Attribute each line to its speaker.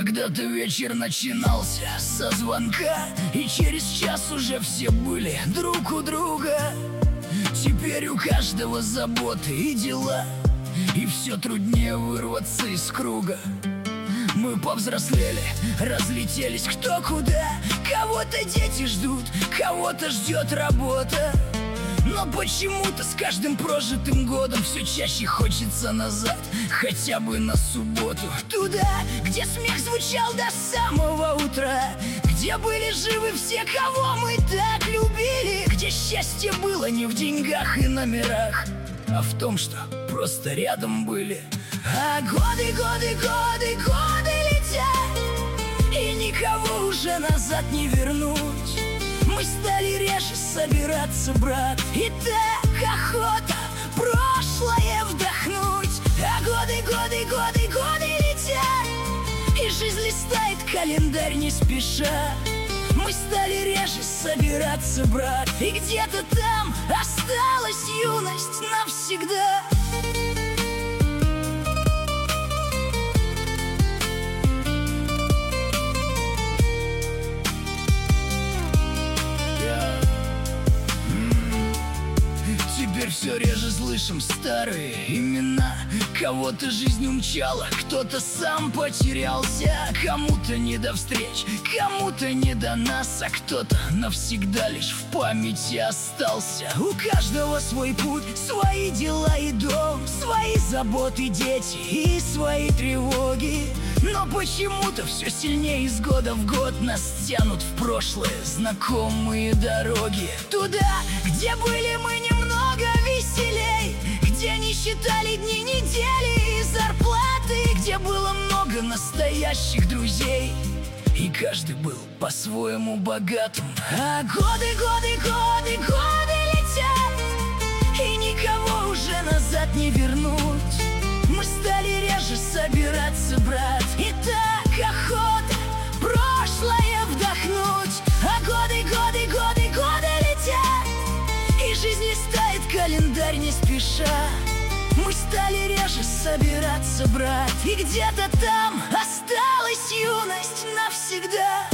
Speaker 1: Когда-то вечер начинался со звонка, и через час уже все были друг у друга. Теперь у каждого заботы и дела, и все труднее вырваться из круга. Мы повзрослели, разлетелись кто куда. Кого-то дети ждут, кого-то ждет работа. Но почему-то с каждым прожитым годом все чаще хочется назад, хотя бы на субботу. Туда, где смех звучал до самого утра, где были живы все, кого мы так любили, где счастье было не в деньгах и номерах, а в том, что просто рядом были. А годы, годы, годы, годы летят, и никого уже назад не вернуть. Мы стали реже собираться, брат, и так охота прошлое вдохнуть. А годы, годы, годы, годы летят, и жизнь листает календарь не спеша. Мы стали реже собираться, брат, и где-то там осталась юность навсегда. Теперь все реже слышим старые имена. Кого-то жизнь умчала, кто-то сам потерялся. Кому-то не до встреч, кому-то не до нас, а кто-то навсегда лишь в памяти остался. У каждого свой путь, свои дела и дом, свои заботы, дети и свои тревоги. Но почему-то все сильнее из года в год нас тянут в прошлое знакомые дороги. Туда, где были мы немного веселей, где не считали дни, недели и зарплаты, где было много настоящих друзей, и каждый был по-своему богатым. А годы, годы, годы, годы летят, и никого уже назад не вернуть. Мы стали реже собираться, брат, и так охота прошлое вдохнуть. А годы, годы, годы, годы летят, и жизнь листает календарь не спеша. Мы стали реже собираться, брат, и где-то там осталась юность навсегда.